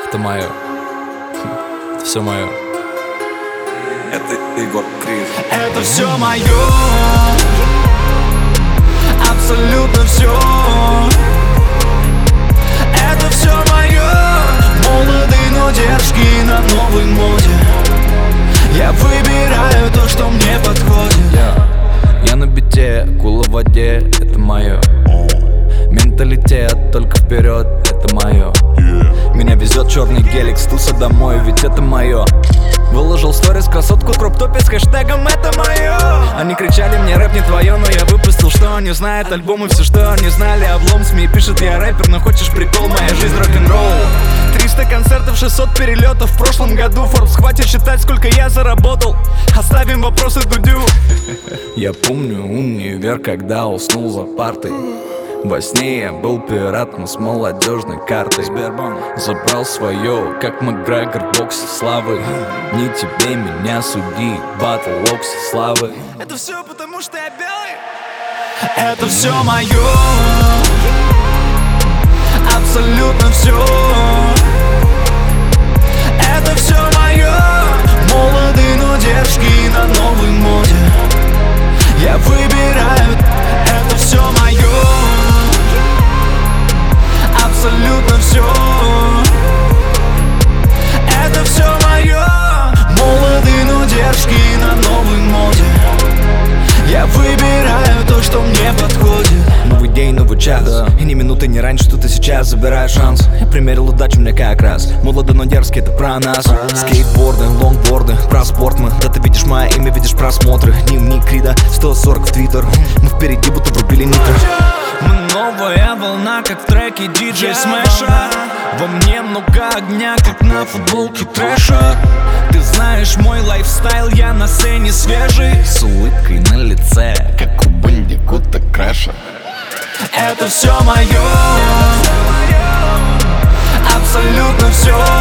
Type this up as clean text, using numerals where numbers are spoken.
Это мое. Это все мое. Это Егор Крид. Это все мое, абсолютно все. Это все мое, молодые, но дерзкие на новой моде. Я выбираю то, что мне подходит. Я на бите, акула в воде, это мое. Менталитет, только вперед, это мое. Меня везет черный гелик с туса домой, ведь это мое. Выложил сторис красотку кроп-топе с хэштегом «Это мое». Они кричали мне: рэп не твое, но я выпустил, что они знают. Альбомы, все, что они знали. Облом СМИ пишет: я рэпер, но хочешь прикол? Моя жизнь рок-н-ролл. 300 концертов, 600 перелетов. В прошлом году Forbes хватит считать, сколько я заработал. Оставим вопросы Дудю. Я помню универ, когда уснул за партой. Во сне я был пиратом с молодежной картой. Сбербанк забрал свое, как Макгрегор в боксе славы. Не тебе меня судить, батл локси славы. Это все потому, что я белый. Это все мое, абсолютно все. Это все мое, молодые, но дерзкие на новой моде. Я выбираю, это все мое, абсолютно все. Это все мое, молодые, но дерзкие на новой моде. Я выбираю то, что мне подходит. Новый день, новый час, и ни минуты не раньше, что ты сейчас забираешь шанс. Я примерил удачу, мне как раз. Молодо, но дерзкий, это про нас. Скейтборды, лонгборды, про спорт мы. Да ты видишь мое имя, видишь просмотры. Дневник Крида, 140 в Твиттер. Мы впереди, будто врубили нитро. Мы новая волна, как в треке диджей Смэша. Во мне много огня, как на футболке трэша. Ты знаешь мой лайфстайл, я на сцене свежий, с улыбкой на лице, как у Бандикута Крэша. Это все мое, абсолютно все.